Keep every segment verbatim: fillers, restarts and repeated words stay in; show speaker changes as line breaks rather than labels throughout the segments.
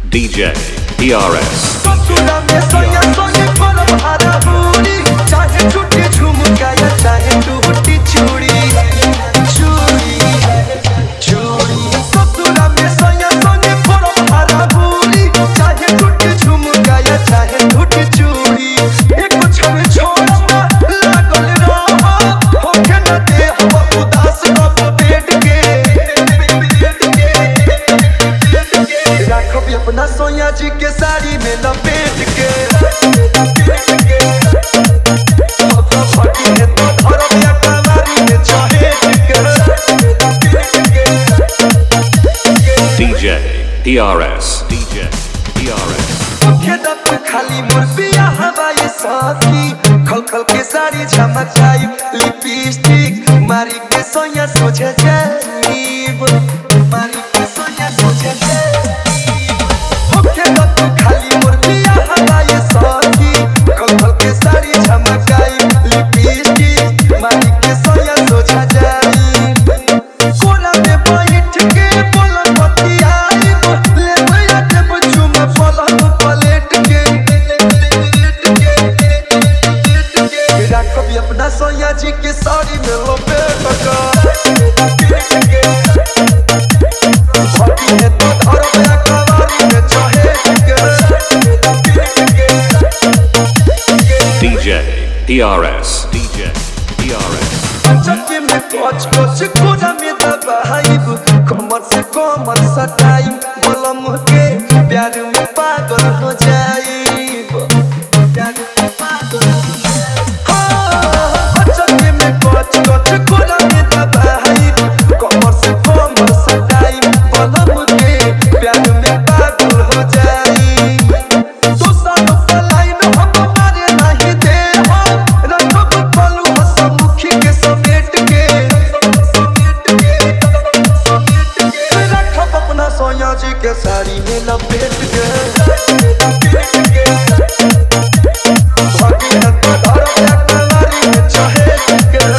D J D R S
अपना सोया जी के साड़ी में लपेट के
D J D R S D J D R S
खाली मुर्बिया हवाई साथी खल खल के साड़ी झमकाई लिपस्टिक मारी के सोया सोचे जाईब मारी के सोया सोचे जाईब खाली मुर्बिया हवाई साथी खल खल के साड़ी झमकाई लिपस्टिक मारी के सोया सोचे जाईब कोना में बैठ के बोलन बतियाई ले तैया के बचुम पलंग पलट के राखब अपना सोया जी के साड़ी में लपेट के
D J D R S D J D R S
चक्के में कोच कोच कोना में दबाइब कमर से कमर सटाई बोलम के प्यार में पागल हो जाइब प्यार में पागल हो जाइब चक्के में कोच कोच कोना में दबाइब कमर से कमर सटाई बोलम के प्यार में पागल हो जाइब दोसर पर लाइन हम मारे नहीं दे हम रखब पलू हसमुखी के समेट के समेट के समेट के रखब अपना सोया जी के साड़ी में लपेट के भागी है तो धरम या कलारी में चहेट के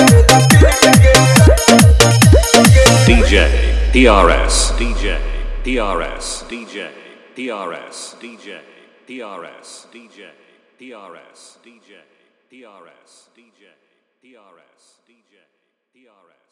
D J D R S D J D R S D J D R S D J D R S D J D R S D J D R S D J D R S D J D R S